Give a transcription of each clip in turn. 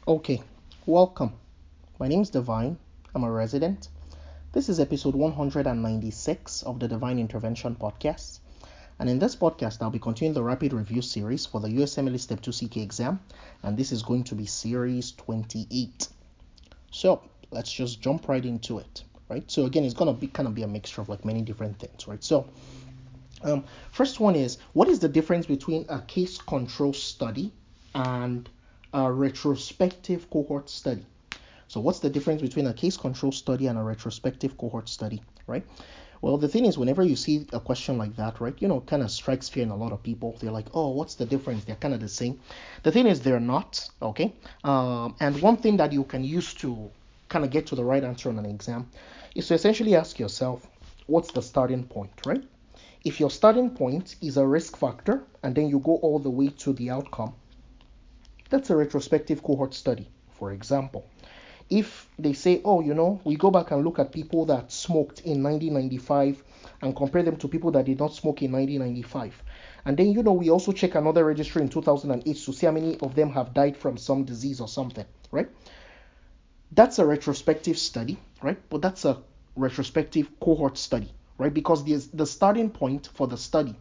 Okay, welcome. My name is Divine. I'm a resident. This is episode 196 of the Divine Intervention Podcast. And in this podcast, I'll be continuing the rapid review series for the USMLE Step 2 CK exam. And this is going to be series 28. So let's just jump right into it, right? So again, it's going to be a mixture of like many different things, right? So first one is, what is the difference between a case control study and a retrospective cohort study? So what's the difference between a case control study and a retrospective cohort study, right? Well, the thing is, whenever you see a question like that, right, kind of strikes fear in a lot of people. They're like, oh, what's the difference? They're kind of the same. The thing is, they're not, okay? And one thing that you can use to kind of get to the right answer on an exam is to essentially ask yourself, what's the starting point, right? If your starting point is a risk factor and then you go all the way to the outcome, that's a retrospective cohort study, for example. If they say, oh, we go back and look at people that smoked in 1995 and compare them to people that did not smoke in 1995. And then, we also check another registry in 2008 to see how many of them have died from some disease or something, right? That's a retrospective study, right? But that's a retrospective cohort study, right? Because the starting point for the study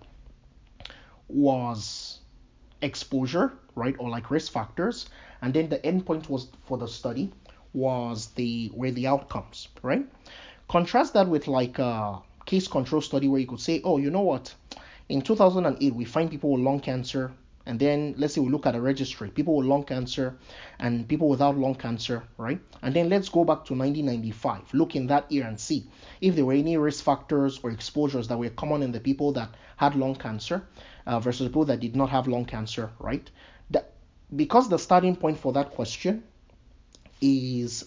was exposure, right, or like risk factors, and then the endpoint was for the study were the outcomes, right? Contrast that with like a case control study where you could say, oh, you know what, in 2008 we find people with lung cancer, and then let's say we look at a registry, people with lung cancer and people without lung cancer, right? And then let's go back to 1995, look in that year and see if there were any risk factors or exposures that were common in the people that had lung cancer versus people that did not have lung cancer, right? That, because the starting point for that question is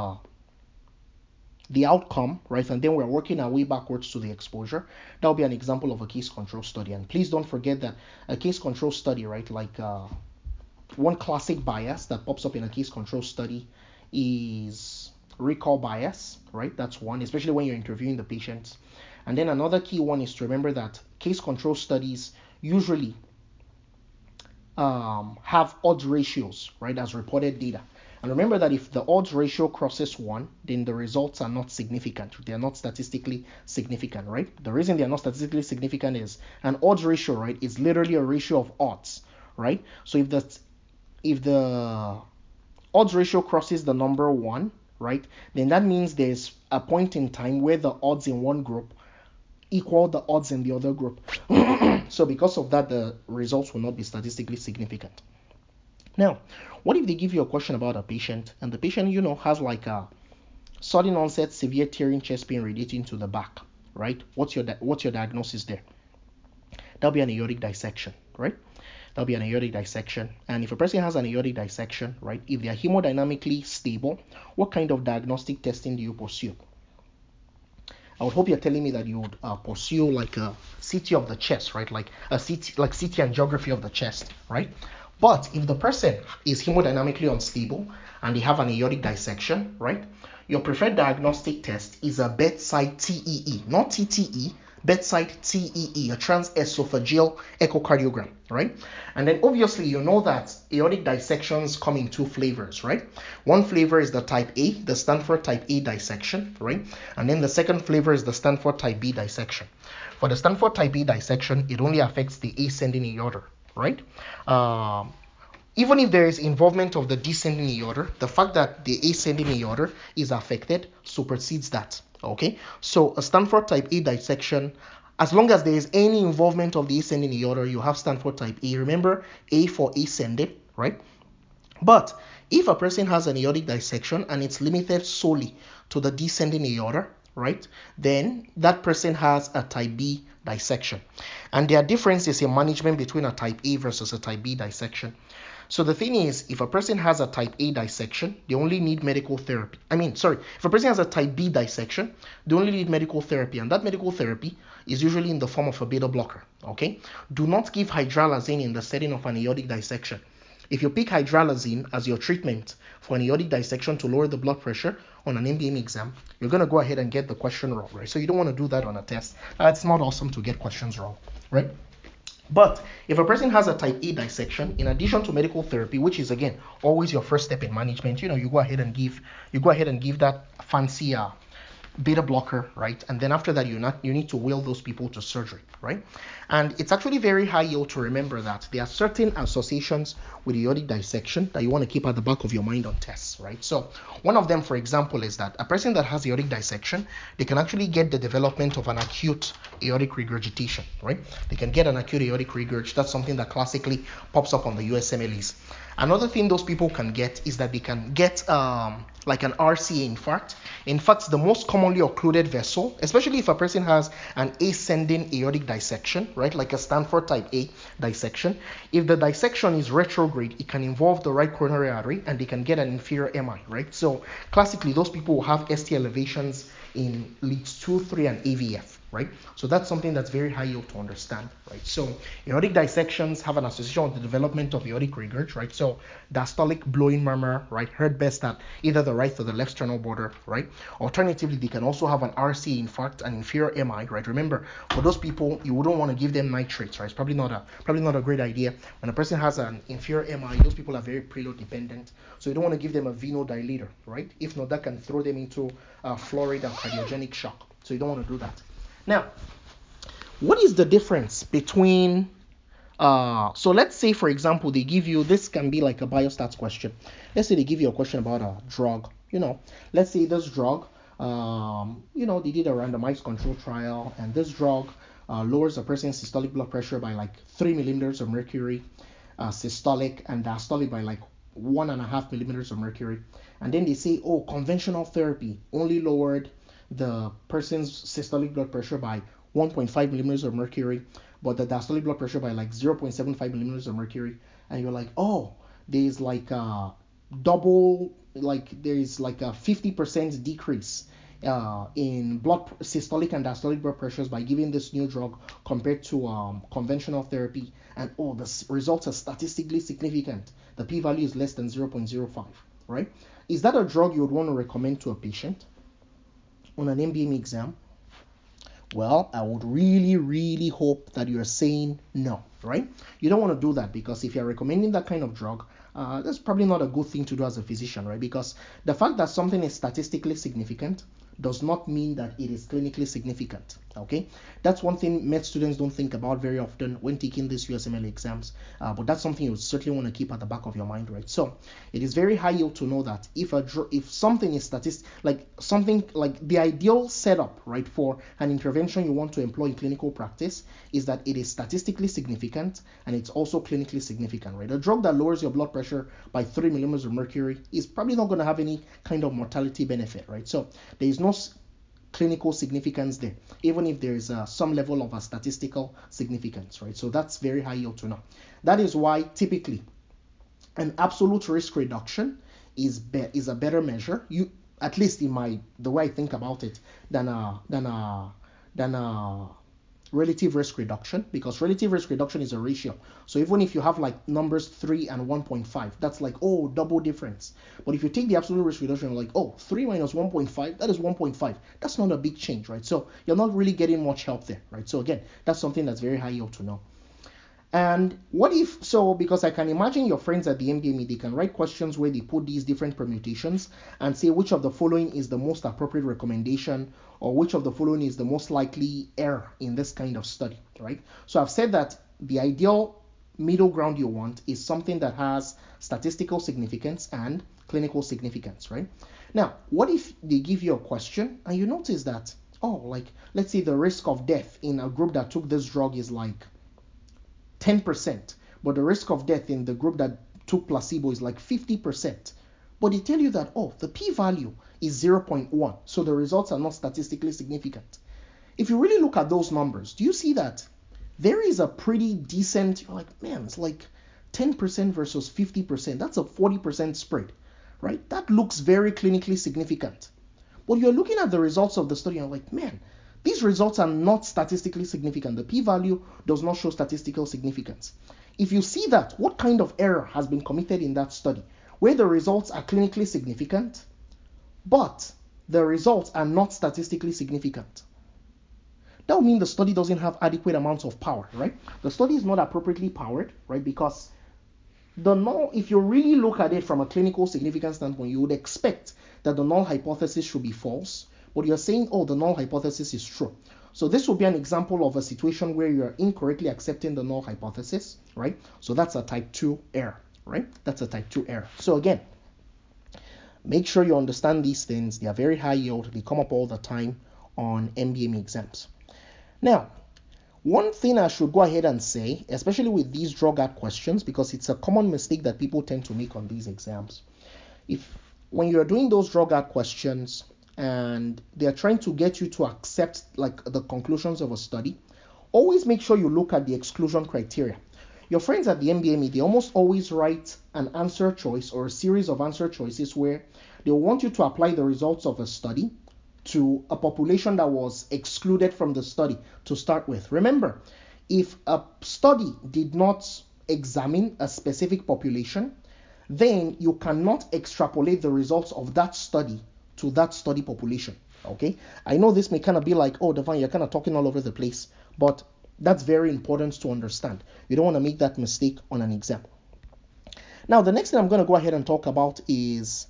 the outcome, right? And then we're working our way backwards to the exposure. That will be an example of a case control study. And please don't forget that a case control study, right? Like one classic bias that pops up in a case control study is recall bias, right? That's one, especially when you're interviewing the patients. And then another key one is to remember that case control studies usually have odds ratios, right, as reported data. And remember that if the odds ratio crosses 1, then the results are not significant. They are not statistically significant, right? The reason they are not statistically significant is an odds ratio, right, is literally a ratio of odds, right? So if the odds ratio crosses the number 1, right, then that means there's a point in time where the odds in one group equal the odds in the other group. So because of that, the results will not be statistically significant. Now, what if they give you a question about a patient and the patient, has like a sudden onset severe tearing chest pain radiating to the back, right? What's your diagnosis there? That'll be an aortic dissection, right? That'll be an aortic dissection. And if a person has an aortic dissection, right, if they are hemodynamically stable, what kind of diagnostic testing do you pursue? I would hope you're telling me that you would pursue like a CT of the chest, right? Like a CT, like CT angiography of the chest, right? But if the person is hemodynamically unstable and they have an aortic dissection, right? Your preferred diagnostic test is a bedside TEE, not TTE, bedside TEE, a transesophageal echocardiogram, right? And then obviously you know that aortic dissections come in two flavors, right? One flavor is the type A, the Stanford type A dissection, right? And then the second flavor is the Stanford type B dissection. For the Stanford type A dissection, it only affects the ascending aorta, right? Even if there is involvement of the descending aorta, the fact that the ascending aorta is affected supersedes that. Okay, so a Stanford type A dissection, as long as there is any involvement of the ascending aorta, you have Stanford type A. Remember, A for ascending, right? But if a person has an aortic dissection and it's limited solely to the descending aorta, right, then that person has a type B dissection. And there are differences in management between a type A versus a type B dissection. So the thing is, if a person has a type A dissection, they only need medical therapy. If a person has a type B dissection, they only need medical therapy, and that medical therapy is usually in the form of a beta blocker. Okay? Do not give hydralazine in the setting of an aortic dissection. If you pick hydralazine as your treatment for an aortic dissection to lower the blood pressure on an MBM exam, you're going to go ahead and get the question wrong, right? So you don't want to do that on a test. It's not awesome to get questions wrong, right? But if a person has a type A dissection, in addition to medical therapy, which is again always your first step in management, you go ahead and give that fancy beta blocker, right? And then after that, you need to wheel those people to surgery, right? And it's actually very high yield to remember that there are certain associations with aortic dissection that you want to keep at the back of your mind on tests, right? So one of them, for example, is that a person that has aortic dissection, they can actually get the development of an acute aortic regurgitation, right? They can get an acute aortic regurg. That's something that classically pops up on the USMLEs. Another thing those people can get is that they can get like an RCA infarct. In fact, the most commonly occluded vessel, especially if a person has an ascending aortic dissection, right, like a Stanford type A dissection, if the dissection is retrograde, it can involve the right coronary artery and they can get an inferior MI, right? So classically, those people will have ST elevations in leads 2, 3, and AVF, right? So that's something that's very high yield to understand, right? So aortic dissections have an association with the development of aortic regurg, right? So diastolic blowing murmur, right? Heard best at either the right or the left sternal border, right? Alternatively, they can also have an RCA infarct, an inferior MI, right? Remember, for those people, you wouldn't want to give them nitrates, right? It's probably not a great idea. When a person has an inferior MI, those people are very preload dependent, so you don't want to give them a venodilator, right? If not, that can throw them into fluoride and cardiogenic shock. So you don't want to do that. Now, what is the difference between so let's say, for example, they give you, this can be like a biostats question. Let's say they give you a question about a drug. Let's say this drug, they did a randomized control trial, and this drug lowers a person's systolic blood pressure by like 3 millimeters of mercury, systolic, and diastolic by like 1.5 millimeters of mercury. And then they say, oh, conventional therapy only lowered the person's systolic blood pressure by 1.5 millimeters of mercury, but the diastolic blood pressure by like 0.75 millimeters of mercury. And you're like, oh, there's like a double, like there's like a 50% decrease in systolic and diastolic blood pressures by giving this new drug compared to conventional therapy. And the results are statistically significant. The p-value is less than 0.05, right? Is that a drug you would want to recommend to a patient on an MBME exam? Well, I would really, really hope that you're saying no, right? You don't want to do that, because if you're recommending that kind of drug, that's probably not a good thing to do as a physician, right? Because the fact that something is statistically significant does not mean that it is clinically significant, okay? That's one thing med students don't think about very often when taking these USMLE exams, but that's something you certainly want to keep at the back of your mind, right? So it is very high yield to know that if something is something like the ideal setup, right, for an intervention you want to employ in clinical practice is that it is statistically significant and it's also clinically significant, right? A drug that lowers your blood pressure by 3 millimeters of mercury is probably not going to have any kind of mortality benefit, right? So there is no clinical significance there, even if there is some level of a statistical significance, right? So that's very high yield to know. That is why typically an absolute risk reduction is a better measure, at least in the way I think about it, than a relative risk reduction, because relative risk reduction is a ratio. So even if you have like numbers 3 and 1.5, that's like, oh, double difference. But if you take the absolute risk reduction, like, oh, 3 minus 1.5, that is 1.5. That's not a big change, right? So you're not really getting much help there, right? So again, that's something that's very high yield to know. And because I can imagine your friends at the MBME, they can write questions where they put these different permutations and say which of the following is the most appropriate recommendation, or which of the following is the most likely error in this kind of study, right? So I've said that the ideal middle ground you want is something that has statistical significance and clinical significance, right? Now, what if they give you a question and you notice that, like, let's say the risk of death in a group that took this drug is like 10%, but the risk of death in the group that took placebo is like 50%. But they tell you that, the p-value is 0.1, so the results are not statistically significant. If you really look at those numbers, do you see that there is a pretty decent, you're like, man, it's like 10% versus 50%. That's a 40% spread, right? That looks very clinically significant. But you're looking at the results of the study and you're like, man, these results are not statistically significant. The p-value does not show statistical significance. If you see that, what kind of error has been committed in that study, where the results are clinically significant, but the results are not statistically significant? that would mean the study doesn't have adequate amounts of power, right? The study is not appropriately powered, right? Because the null, if you really look at it from a clinical significance standpoint, you would expect that the null hypothesis should be false, but you're saying, oh, the null hypothesis is true. So this will be an example of a situation where you're incorrectly accepting the null hypothesis, right? So that's a type 2 error, right? That's a type 2 error. So again, make sure you understand these things. They are very high yield. They come up all the time on MBME exams. Now, one thing I should go ahead and say, especially with these drug art questions, because it's a common mistake that people tend to make on these exams. When you're doing those drug art questions and they're trying to get you to accept like the conclusions of a study, always make sure you look at the exclusion criteria. Your friends at the MBME, they almost always write an answer choice or a series of answer choices where they want you to apply the results of a study to a population that was excluded from the study to start with. Remember, if a study did not examine a specific population, then you cannot extrapolate the results of that study to that study population. Okay, I know this may kind of be like, oh, Devon, you're kind of talking all over the place, but that's very important to understand. You don't want to make that mistake on an exam. Now, the next thing I'm going to go ahead and talk about is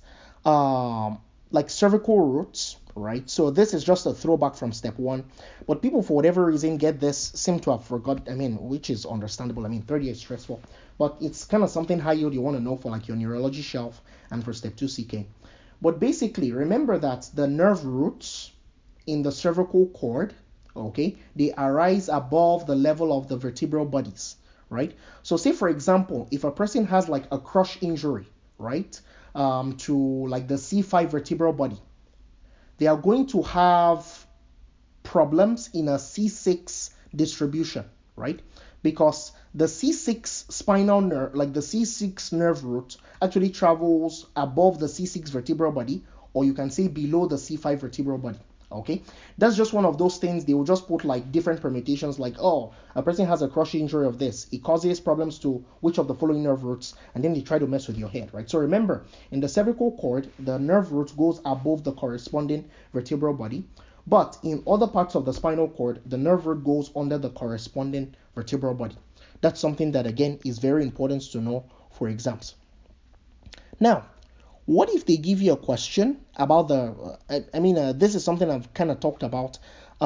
like cervical roots, right? So this is just a throwback from step 1, but people for whatever reason get this, seem to have forgot, which is understandable. 30 is stressful, but it's kind of something high yield you want to know for like your neurology shelf and for step 2 CK. But basically, remember that the nerve roots in the cervical cord, okay, they arise above the level of the vertebral bodies, right? So say for example, if a person has like a crush injury, right, to like the C5 vertebral body, they are going to have problems in a C6 distribution, right? Because the C6 spinal nerve, like the C6 nerve root, actually travels above the C6 vertebral body, or you can say below the C5 vertebral body. Okay, that's just one of those things. They will just put like different permutations, like, oh, a person has a crush injury of this, it causes problems to which of the following nerve roots, and then they try to mess with your head, right? So remember, in the cervical cord, the nerve root goes above the corresponding vertebral body, but in other parts of the spinal cord, the nerve root goes under the corresponding vertebral body. That's something that again is very important to know for exams. Now, what if they give you a question about this is something I've kind of talked about,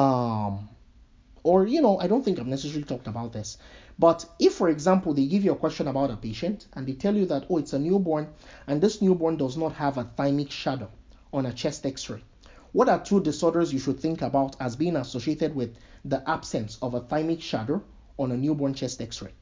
or I don't think I've necessarily talked about this, but if, for example, they give you a question about a patient and they tell you that, oh, it's a newborn and this newborn does not have a thymic shadow on a chest x-ray, what are 2 disorders you should think about as being associated with the absence of a thymic shadow on a newborn chest x-ray?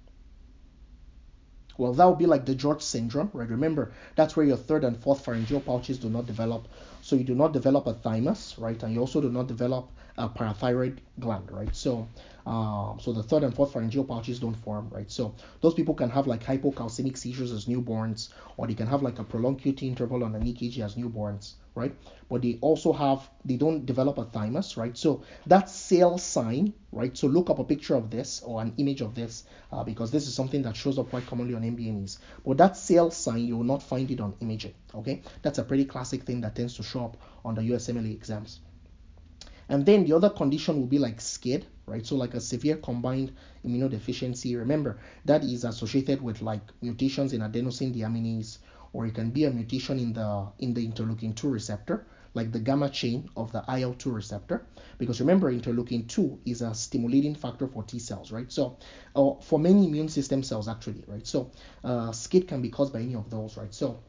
Well, that would be like the George syndrome, right? Remember, that's where your 3rd and 4th pharyngeal pouches do not develop. So you do not develop a thymus, right? And you also do not develop a parathyroid gland, right? So the 3rd and 4th pharyngeal pouches don't form, right? So those people can have like hypocalcemic seizures as newborns, or they can have like a prolonged QT interval on an EKG as newborns, right? But they don't develop a thymus, right? So that Sale sign, right? So look up a picture of this or an image of this, because this is something that shows up quite commonly on MBMEs. But that Sale sign, you will not find it on imaging, okay? That's a pretty classic thing that tends to show up on the USMLE exams. And then the other condition will be like SCID, right? So like a severe combined immunodeficiency. Remember, that is associated with like mutations in adenosine deaminase, or it can be a mutation in the interleukin-2 receptor, like the gamma chain of the IL-2 receptor. Because remember, interleukin-2 is a stimulating factor for T cells, right? So for many immune system cells actually, right? So SCID can be caused by any of those, right? So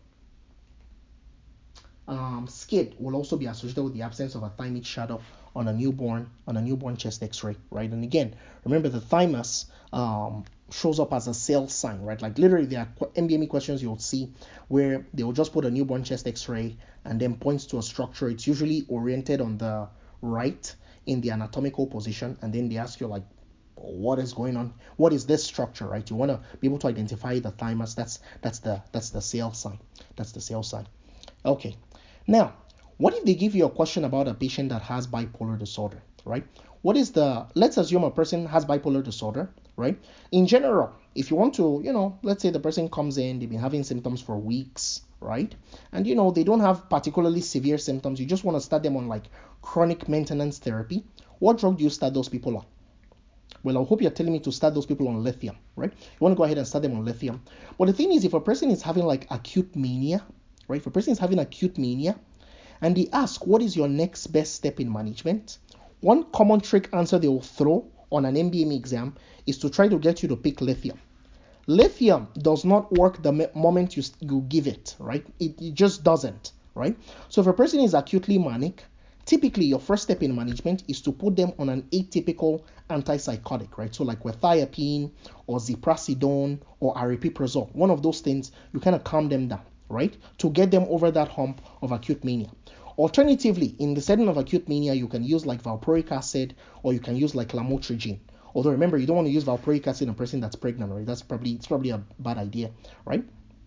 SCID will also be associated with the absence of a thymic shadow on a newborn chest x-ray, right? And again, remember the thymus shows up as a Sale sign, right? Like literally there are MBME questions you'll see where they will just put a newborn chest x-ray and then points to a structure. It's usually oriented on the right in the anatomical position, and then they ask you like, what is going on? What is this structure, right? You want to be able to identify the thymus. That's the Sale sign. That's the Sale sign. Okay. Now, what if they give you a question about a patient that has bipolar disorder, right? Let's assume a person has bipolar disorder, right? In general, if you want to, let's say the person comes in, they've been having symptoms for weeks, right? And, they don't have particularly severe symptoms. You just want to start them on like chronic maintenance therapy. What drug do you start those people on? Well, I hope you're telling me to start those people on lithium, right? You want to go ahead and start them on lithium. But the thing is, if a person is having like acute mania, right? If a person is having acute mania and they ask, what is your next best step in management? One common trick answer they will throw on an MBME exam is to try to get you to pick lithium. Lithium does not work the moment you give it, right? It just doesn't, right? So if a person is acutely manic, typically your first step in management is to put them on an atypical antipsychotic, right? So like quetiapine or ziprasidone or aripiprazole, one of those things, you kind of calm them down, right? To get them over that hump of acute mania. Alternatively, in the setting of acute mania, you can use like valproic acid or you can use like lamotrigine. Although remember, you don't want to use valproic acid in a person that's pregnant, right? It's probably a bad idea, right?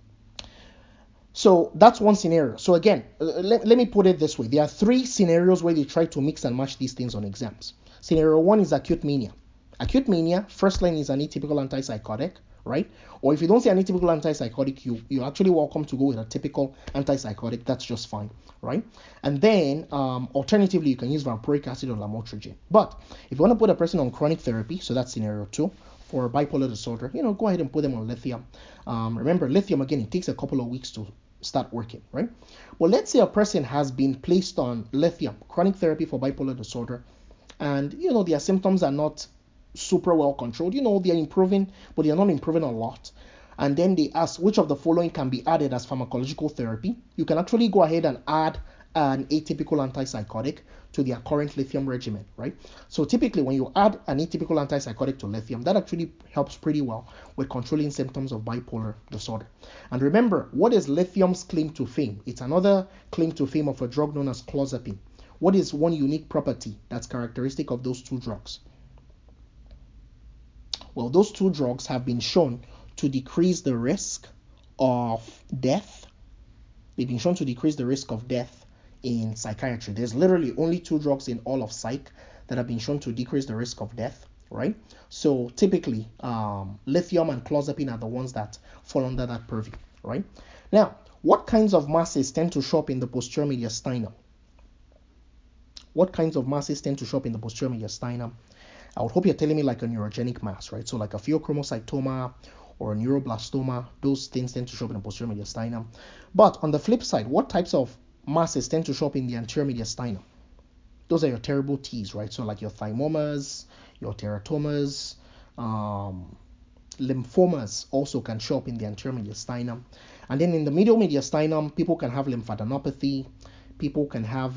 So that's one scenario. So again, let me put it this way. There are three scenarios where they try to mix and match these things on exams. Scenario one is acute mania. Acute mania, first line is an atypical antipsychotic, right? Or if you don't say an atypical antipsychotic, you're actually welcome to go with a typical antipsychotic. That's just fine, right? And then alternatively, you can use valproic acid or lamotrigine. But if you want to put a person on chronic therapy, so that's scenario two, for bipolar disorder, go ahead and put them on lithium. Remember, lithium, again, it takes a couple of weeks to start working, right? Well, let's say a person has been placed on lithium, chronic therapy for bipolar disorder, and, their symptoms are not super well controlled. They're improving, but they're not improving a lot. And then they ask which of the following can be added as pharmacological therapy. You can actually go ahead and add an atypical antipsychotic to their current lithium regimen, right? So typically when you add an atypical antipsychotic to lithium, that actually helps pretty well with controlling symptoms of bipolar disorder. And remember, what is lithium's claim to fame? It's another claim to fame of a drug known as clozapine. What is one unique property that's characteristic of those two drugs? Well, those two drugs have been shown to decrease the risk of death. They've been shown to decrease the risk of death in psychiatry. There's literally only two drugs in all of psych that have been shown to decrease the risk of death, right? So typically, lithium and clozapine are the ones that fall under that purview, right? Now, what kinds of masses tend to show up in the posterior mediastinum? What kinds of masses tend to show up in the posterior mediastinum? I would hope you're telling me like a neurogenic mass, right? So like a pheochromocytoma or a neuroblastoma, those things tend to show up in the posterior mediastinum. But on the flip side, what types of masses tend to show up in the anterior mediastinum? Those are your terrible T's, right? So like your thymomas, your teratomas, lymphomas also can show up in the anterior mediastinum. And then in the medial mediastinum, people can have lymphadenopathy, people can have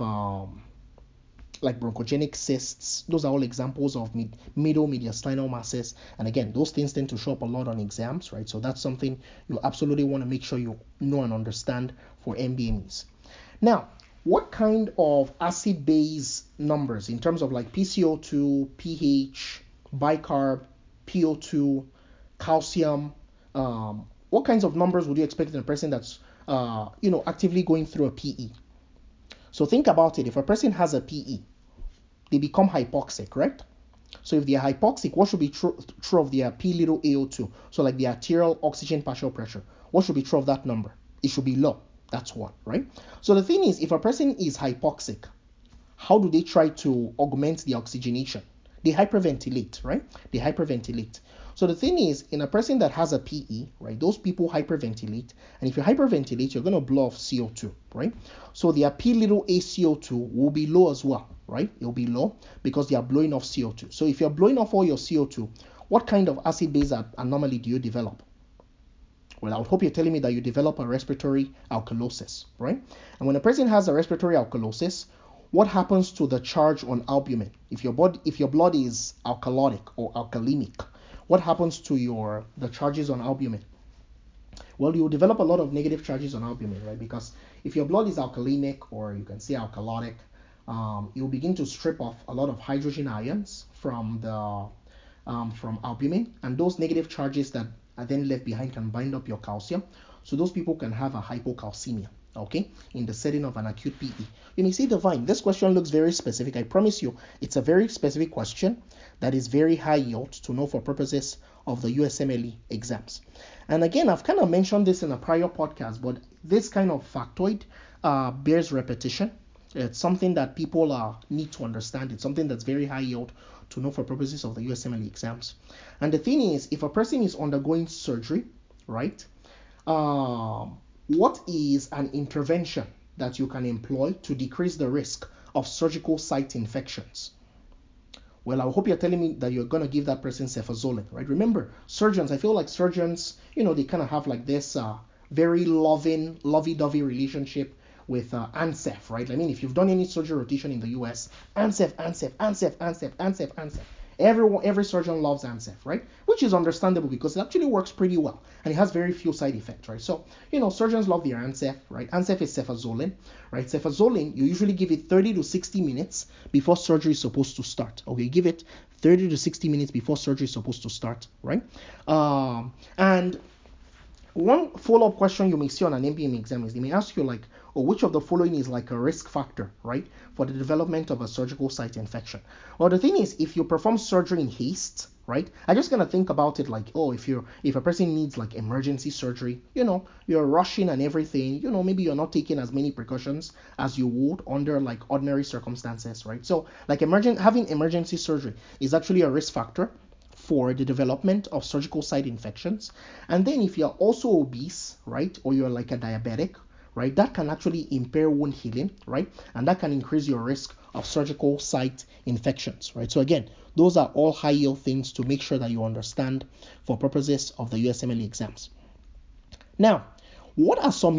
like bronchogenic cysts. Those are all examples of middle mediastinal masses. And again, those things tend to show up a lot on exams, right? So that's something you absolutely want to make sure you know and understand for MBMEs. Now, what kind of acid-base numbers in terms of like PCO2, pH, bicarb, PO2, calcium, what kinds of numbers would you expect in a person that's actively going through a PE? So think about it. If a person has a PE, they become hypoxic, right? So if they are hypoxic, what should be true of their P little AO2? So like the arterial oxygen partial pressure. What should be true of that number? It should be low. That's one, right? So the thing is, if a person is hypoxic, how do they try to augment the oxygenation? They hyperventilate, right? They hyperventilate. So the thing is, in a person that has a PE, right, those people hyperventilate. And if you hyperventilate, you're going to blow off CO2, right? So their P little a CO2 will be low as well, right? It'll be low because they are blowing off CO2. So if you're blowing off all your CO2, what kind of acid-base anomaly do you develop? Well, I would hope you're telling me that you develop a respiratory alkalosis, right? And when a person has a respiratory alkalosis, what happens to the charge on albumin? If your blood is alkalotic or alkalemic, what happens to the charges on albumin? Well, you develop a lot of negative charges on albumin, right? Because if your blood is alkalemic, or you can say alkalotic, you'll begin to strip off a lot of hydrogen ions from albumin, and those negative charges that are then left behind can bind up your calcium. So those people can have a hypocalcemia, okay, in the setting of an acute PE. You may say, Divine, this question looks very specific. I promise you, it's a very specific question that is very high yield to know for purposes of the USMLE exams. And again, I've kind of mentioned this in a prior podcast, but this kind of factoid bears repetition. It's something that people need to understand. It's something that's very high yield to know for purposes of the USMLE exams. And the thing is, if a person is undergoing surgery, right, what is an intervention that you can employ to decrease the risk of surgical site infections? Well, I hope you're telling me that you're going to give that person cefazolin, right? Remember, surgeons, I feel like surgeons, they kind of have like this very lovey-dovey relationship with ANSEF, right? I mean, if you've done any surgery rotation in the US, ANSEF. Every surgeon loves ANSEF, right? Which is understandable because it actually works pretty well and it has very few side effects, right? So, surgeons love their ANSEF, right? ANSEF is cefazolin, right? Cefazolin, you usually give it 30 to 60 minutes before surgery is supposed to start. Okay, give it 30 to 60 minutes before surgery is supposed to start, right? And one follow-up question you may see on an MBME exam is they may ask you like, which of the following is like a risk factor, right, for the development of a surgical site infection? Well, the thing is, if you perform surgery in haste, right, I just gonna think about it like, if a person needs like emergency surgery, you're rushing and everything, maybe you're not taking as many precautions as you would under like ordinary circumstances, right? So like having emergency surgery is actually a risk factor for the development of surgical site infections. And then if you're also obese, right, or you're like a diabetic, right, that can actually impair wound healing, right, and that can increase your risk of surgical site infections, right? So again, those are all high yield things to make sure that you understand for purposes of the USMLE exams. Now, what are some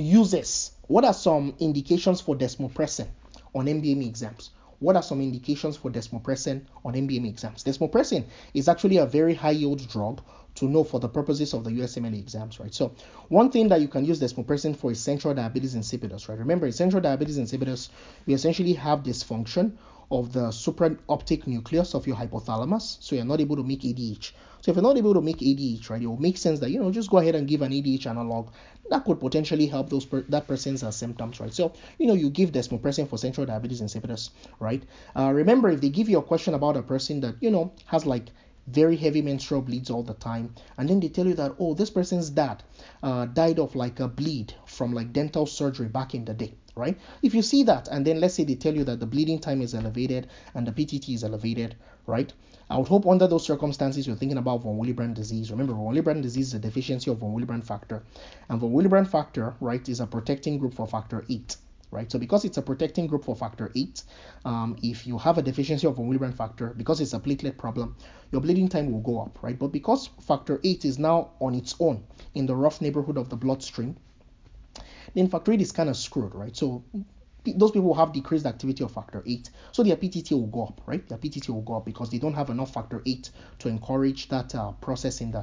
indications for desmopressin on MBME exams? What are some indications for desmopressin on MBME exams? Desmopressin is actually a very high yield drug to know for the purposes of the USMLE exams, right? So one thing that you can use desmopressin for is central diabetes insipidus, right? Remember, in central diabetes insipidus, we essentially have dysfunction of the supraoptic nucleus of your hypothalamus, so you're not able to make ADH. So if you're not able to make ADH, right, it will make sense that, just go ahead and give an ADH analog. That could potentially help that person's symptoms, right? So, you give desmopressin for central diabetes insipidus, right? Remember, if they give you a question about a person that, has like very heavy menstrual bleeds all the time, and then they tell you that, this person's dad died of like a bleed from like dental surgery back in the day, right? If you see that, and then let's say they tell you that the bleeding time is elevated and the PTT is elevated, right? I would hope under those circumstances you're thinking about von Willebrand disease. Remember, von Willebrand disease is a deficiency of von Willebrand factor, and von Willebrand factor, right, is a protecting group for factor 8. Right, so because it's a protecting group for factor 8, if you have a deficiency of von Willebrand factor, because it's a platelet problem, your bleeding time will go up, right? But because factor 8 is now on its own in the rough neighborhood of the bloodstream, then factor 8 is kind of screwed, right? So those people have decreased activity of factor 8, so their PTT will go up, right? Their PTT will go up because they don't have enough factor 8 to encourage that process in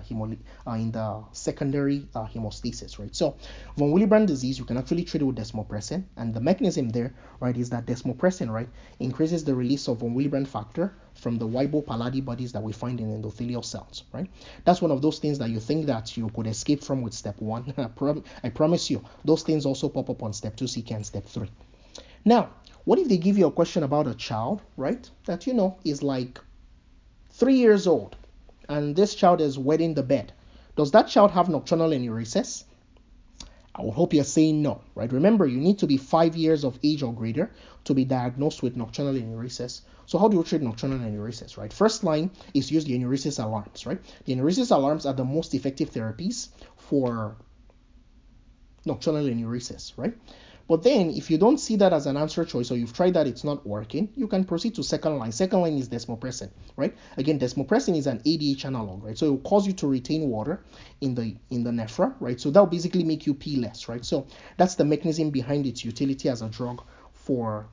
the secondary hemostasis, right? So von Willebrand disease, you can actually treat it with desmopressin, and the mechanism there, right, is that desmopressin, right, increases the release of von Willebrand factor from the Weibo-Palade bodies that we find in endothelial cells, right? That's one of those things that you think that you could escape from with step 1. I promise you, those things also pop up on step 2, CK, and step 3. Now, what if they give you a question about a child, right, that is like 3 years old, and this child is wetting the bed? Does that child have nocturnal enuresis? I would hope you're saying no, right? Remember, you need to be 5 years of age or greater to be diagnosed with nocturnal enuresis. So how do you treat nocturnal enuresis, right? First line is use the enuresis alarms, right? The enuresis alarms are the most effective therapies for nocturnal enuresis, right? But then, if you don't see that as an answer choice, or you've tried that, it's not working, you can proceed to second line. Second line is desmopressin, right? Again, desmopressin is an ADH analog, right? So it will cause you to retain water in the nephra, right? So that will basically make you pee less, right? So that's the mechanism behind its utility as a drug for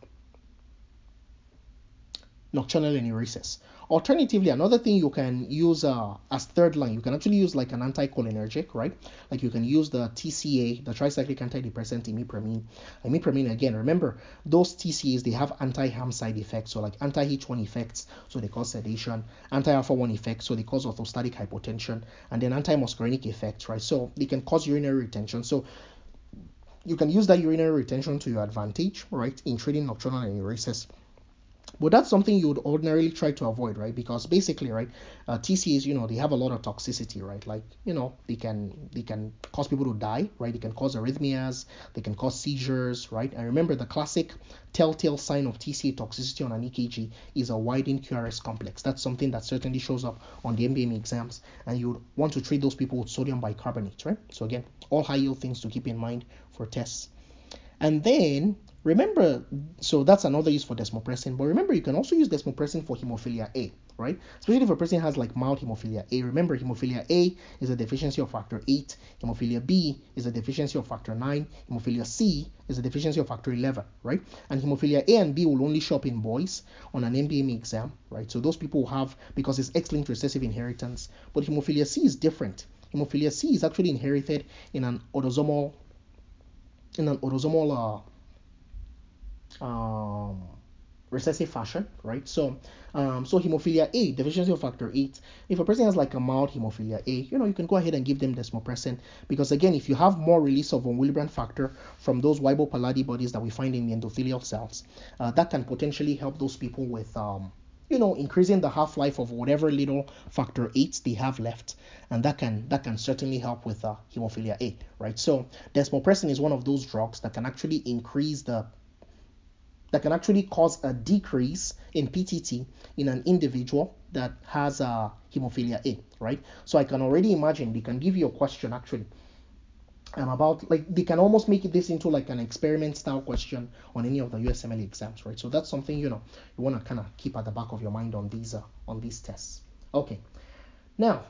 nocturnal enuresis. Alternatively, another thing you can use as third line, you can actually use like an anticholinergic, right? Like you can use the TCA, the tricyclic antidepressant imipramine. Imipramine, again, remember, those TCAs, they have anti-HAM side effects, so like anti-H1 effects, so they cause sedation, anti-alpha-1 effects, so they cause orthostatic hypotension, and then anti-muscarinic effects, right? So they can cause urinary retention. So you can use that urinary retention to your advantage, right, in treating nocturnal enuresis. But that's something you would ordinarily try to avoid, right? Because basically, right, TCAs, they have a lot of toxicity, right? Like, they can cause people to die, right? They can cause arrhythmias, they can cause seizures, right? And remember, the classic telltale sign of TCA toxicity on an EKG is a widened QRS complex. That's something that certainly shows up on the MBME exams, and you would want to treat those people with sodium bicarbonate, right? So again, all high yield things to keep in mind for tests. And then remember, so that's another use for desmopressin. But remember, you can also use desmopressin for hemophilia A, right? Especially if a person has like mild hemophilia A. Remember, hemophilia A is a deficiency of factor 8. Hemophilia B is a deficiency of factor 9. Hemophilia C is a deficiency of factor 11, right? And hemophilia A and B will only show up in boys on an MBME exam, right? So those people will have, because it's X-linked recessive inheritance. But hemophilia C is different. Hemophilia C is actually inherited in an autosomal recessive fashion, right? So hemophilia A, deficiency of factor 8. If a person has like a mild hemophilia A, you can go ahead and give them desmopressin, because again, if you have more release of von Willebrand factor from those Weibull-Palade bodies that we find in the endothelial cells, that can potentially help those people with increasing the half-life of whatever little factor 8 they have left, and that can certainly help with hemophilia A, right? So desmopressin is one of those drugs that can actually cause a decrease in PTT in an individual that has hemophilia A, right? So I can already imagine they can give you a question actually about, like, they can almost make this into like an experiment style question on any of the USMLE exams, right? So that's something you want to kind of keep at the back of your mind on these tests. Okay, now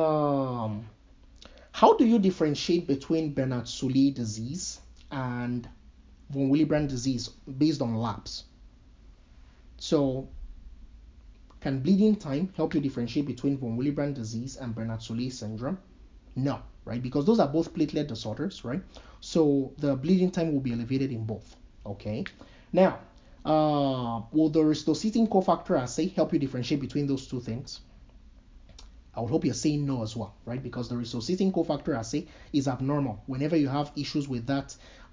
how do you differentiate between Bernard-Soulier disease and von Willebrand disease based on labs? So can bleeding time help you differentiate between von Willebrand disease and Bernard-Soulier syndrome? No, right? Because those are both platelet disorders, right? So the bleeding time will be elevated in both. Okay. Now, will the ristocytin cofactor assay help you differentiate between those two things? I would hope you're saying no as well, right? Because the ristocytin cofactor assay is abnormal whenever you have issues with that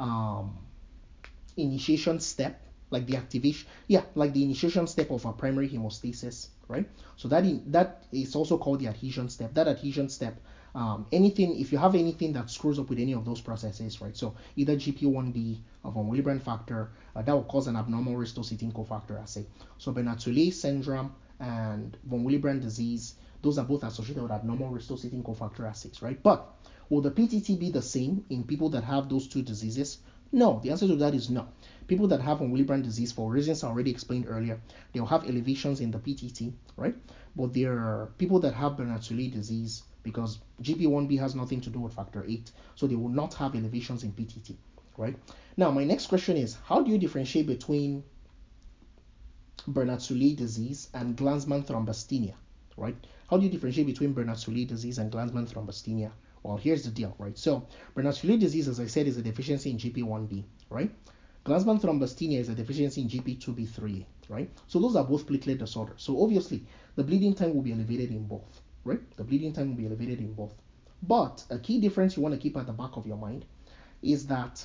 initiation step, like the initiation step of a primary hemostasis, right? So that is also called the adhesion step. That adhesion step, if you have anything that screws up with any of those processes, right? So either GP1B or von Willebrand factor, that will cause an abnormal ristocytin cofactor assay. So Bernard-Soulier syndrome and von Willebrand disease, those are both associated with abnormal ristocytin cofactor assays, right? But will the PTT be the same in people that have those two diseases? No, the answer to that is no. People that have von Willebrand disease, for reasons I already explained earlier, they'll have elevations in the PTT, right? But there are people that have Bernard-Soulier disease, because GP1B has nothing to do with factor 8, so they will not have elevations in PTT, right? Now, my next question is, how do you differentiate between Bernard-Soulier disease and Glanzmann thrombasthenia, right? How do you differentiate between Bernard-Soulier disease and Glanzmann thrombasthenia? Well, here's the deal, right? So Bernard-Soulier disease, as I said, is a deficiency in GP1B, right? Glanzmann thrombasthenia is a deficiency in GP2B3A, right? So those are both platelet disorders. So obviously, the bleeding time will be elevated in both, right? The bleeding time will be elevated in both. But a key difference you want to keep at the back of your mind is that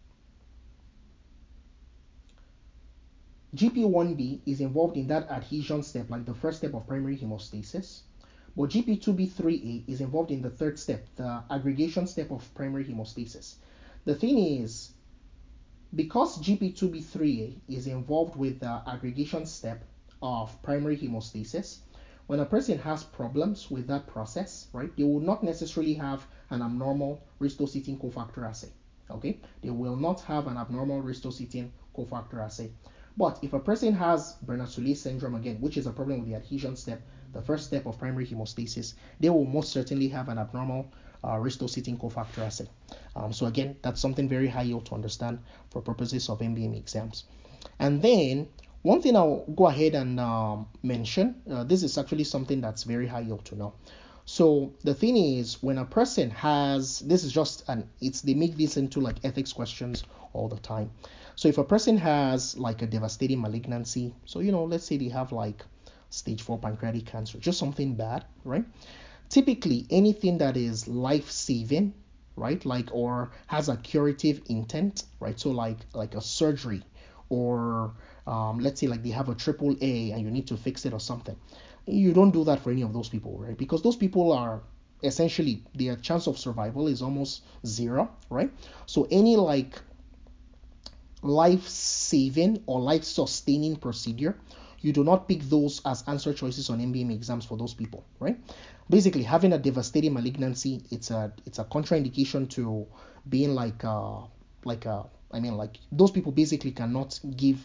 GP1B is involved in that adhesion step, like the first step of primary hemostasis. But GP2B3A is involved in the third step, the aggregation step of primary hemostasis. The thing is, because GP2B3A is involved with the aggregation step of primary hemostasis, when a person has problems with that process, right, they will not necessarily have an abnormal ristocytin cofactor assay. Okay, they will not have an abnormal ristocytin cofactor assay. But if a person has Bernard-Soulier syndrome, again, which is a problem with the adhesion step, the first step of primary hemostasis, they will most certainly have an abnormal ristocytin cofactor assay. So again, that's something very high yield to understand for purposes of MBME exams. And then one thing I'll go ahead and mention, this is actually something that's very high yield to know. So the thing is, when a person has, this is just they make this into like ethics questions all the time. So if a person has like a devastating malignancy, so let's say they have like stage 4 pancreatic cancer, just something bad, right? Typically anything that is life-saving, right, like, or has a curative intent, right, so like a surgery or let's say like they have a triple A and you need to fix it or something. You don't do that for any of those people, right? Because those people are essentially, their chance of survival is almost zero, right? So any like life-saving or life-sustaining procedure, you do not pick those as answer choices on MBM exams for those people, right? Basically, having a devastating malignancy, it's a contraindication to being like those people basically cannot give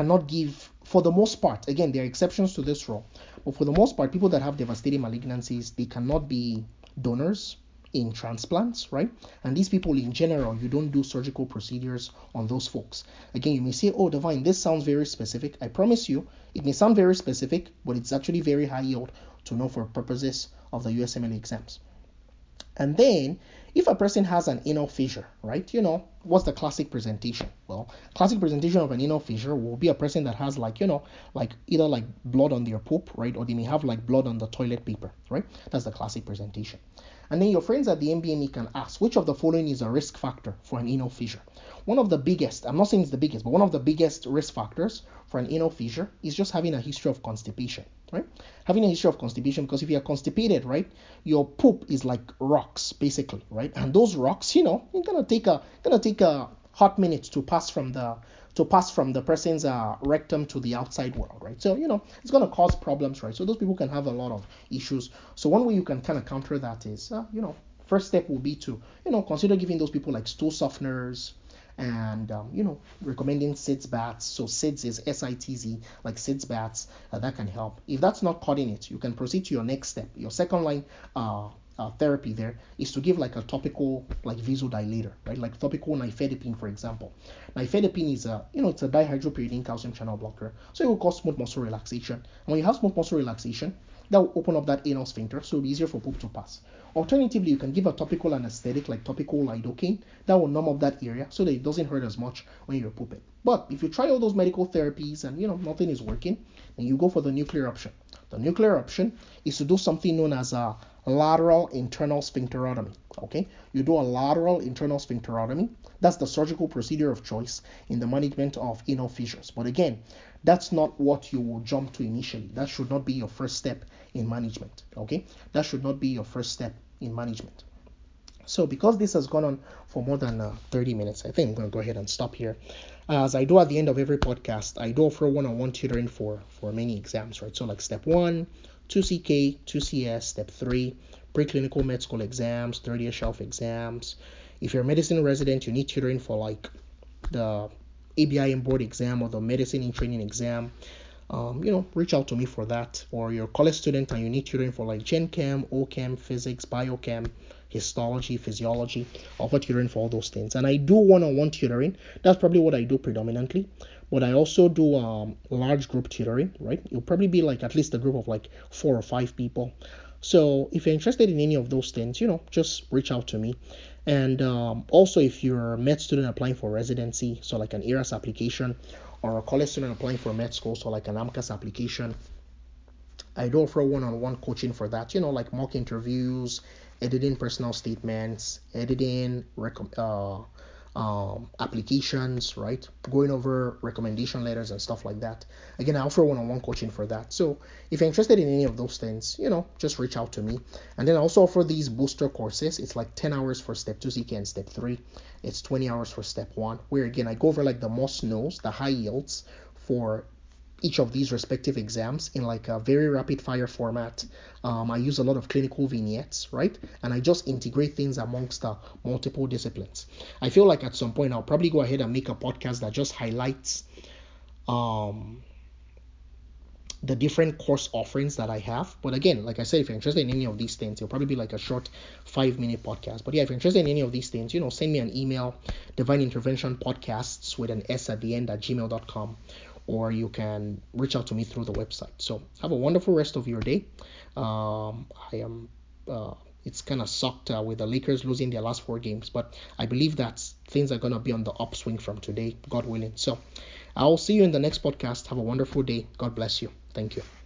for the most part. Again, there are exceptions to this rule, but for the most part, people that have devastating malignancies, they cannot be donors in transplants, right? And these people in general, you don't do surgical procedures on those folks. Again, you may say, oh, Divine, this sounds very specific. I promise you, it may sound very specific, but it's actually very high yield to know for purposes of the USMLE exams. And then, if a person has an anal fissure, right, what's the classic presentation? Well, classic presentation of an anal fissure will be a person that has like either like blood on their poop, right, or they may have like blood on the toilet paper, right? That's the classic presentation. And then your friends at the MBME can ask, which of the following is a risk factor for an anal fissure? One of the biggest, I'm not saying it's the biggest, but one of the biggest risk factors for an anal fissure is just having a history of constipation, right? Having a history of constipation, because if you're constipated, right, your poop is like rocks, basically, right? And those rocks, you're gonna take a hot minute to pass from the person's rectum to the outside world, right? So, it's going to cause problems, right? So those people can have a lot of issues. So one way you can kind of counter that is, first step will be to, consider giving those people like stool softeners and, recommending SIDS baths. So SIDS is SITZ, like SIDS baths, that can help. If that's not cutting it, you can proceed to your next step. Your second line therapy there is to give like a topical like vasodilator, right? Like topical nifedipine, for example. Nifedipine is it's a dihydropyridine calcium channel blocker, so it will cause smooth muscle relaxation. And when you have smooth muscle relaxation, that will open up that anal sphincter, so it'll be easier for poop to pass. Alternatively, you can give a topical anesthetic like topical lidocaine that will numb up that area so that it doesn't hurt as much when you're pooping. But if you try all those medical therapies and nothing is working, then you go for the nuclear option. The nuclear option is to do something known as a lateral internal sphincterotomy. Okay, you do a lateral internal sphincterotomy. That's the surgical procedure of choice in the management of anal fissures. But again, that's not what you will jump to initially. That should not be your first step in management. Okay, that should not be your first step in management. So because this has gone on for more than 30 minutes, I think I'm going to go ahead and stop here. As I do at the end of every podcast, I do offer one-on-one tutoring for many exams, right? So like step 1, 2CK, 2CS, step 3, preclinical med school exams, 30-year shelf exams. If you're a medicine resident, you need tutoring for like the ABIM board exam or the medicine in training exam. Reach out to me for that. Or you're a college student and you need tutoring for like Gen Chem, OChem, physics, biochem, histology, physiology. I offer tutoring for all those things. And I do one-on-one tutoring. That's probably what I do predominantly. But I also do large group tutoring, right? It'll probably be like at least a group of like 4 or 5 people. So if you're interested in any of those things, just reach out to me. And also if you're a med student applying for residency, so like an ERAS application, or a college student applying for med school, so like an AMCAS application, I do offer one-on-one coaching for that, like mock interviews, editing personal statements, editing applications, right? Going over recommendation letters and stuff like that. Again, I offer one-on-one coaching for that. So if you're interested in any of those things, just reach out to me. And then I also offer these booster courses. It's like 10 hours for step 2 CK and step 3. It's 20 hours for step 1, where again, I go over like the must-knows, the high yields for each of these respective exams in like a very rapid fire format. I use a lot of clinical vignettes, right? And I just integrate things amongst multiple disciplines. I feel like at some point I'll probably go ahead and make a podcast that just highlights the different course offerings that I have. But again, like I said, if you're interested in any of these things, it'll probably be like a short 5-minute podcast. But yeah, if you're interested in any of these things, send me an email, Divine Intervention Podcasts with an S at the end at gmail.com. Or you can reach out to me through the website. So have a wonderful rest of your day. It's kind of sucked with the Lakers losing their last 4 games, but I believe that things are going to be on the upswing from today, God willing. So I'll see you in the next podcast. Have a wonderful day. God bless you. Thank you.